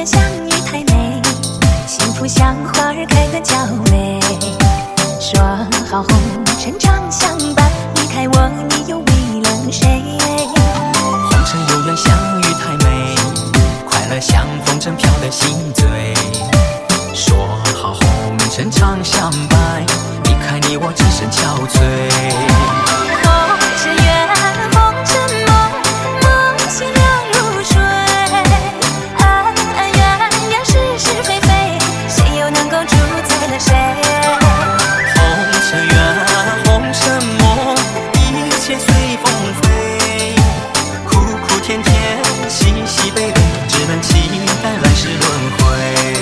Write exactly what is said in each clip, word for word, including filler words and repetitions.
相遇太美，幸福像花儿开得娇美。说好红尘长相伴，离开我你又为了谁？ 红尘有缘相遇太美，快乐像风筝飘得心醉。说好红尘长相伴，离开你我只剩憔悴。 红尘缘，红尘梦，梦醒了入睡。恩恩怨怨，是是非非，谁又能够主宰了谁？ 红尘缘，红尘梦，一切随风飞。苦苦甜甜，喜喜悲悲，只能期待来世轮回。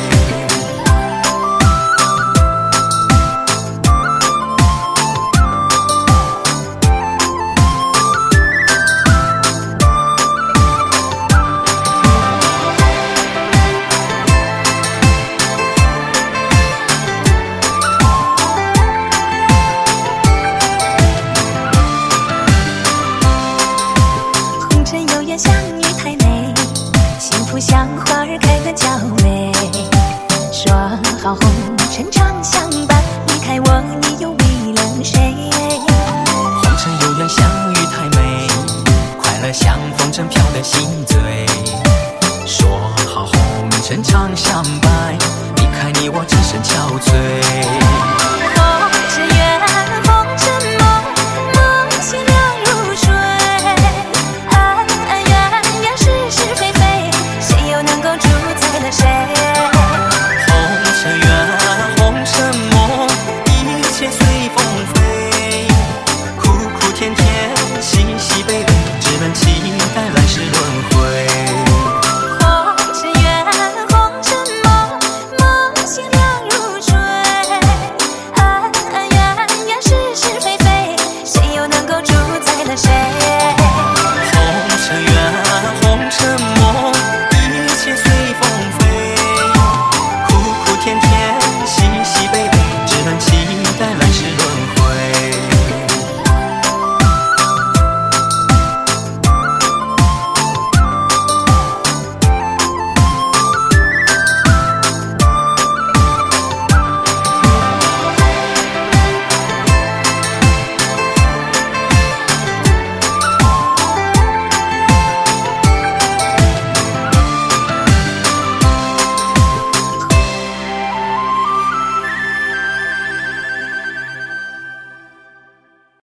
相遇太美，幸福像花儿开得娇美。说好红尘长相伴，离开我你又为了谁？ 红尘有缘相遇太美，快乐像风筝飘得心醉。说好红尘长相伴，离开你我只剩憔悴。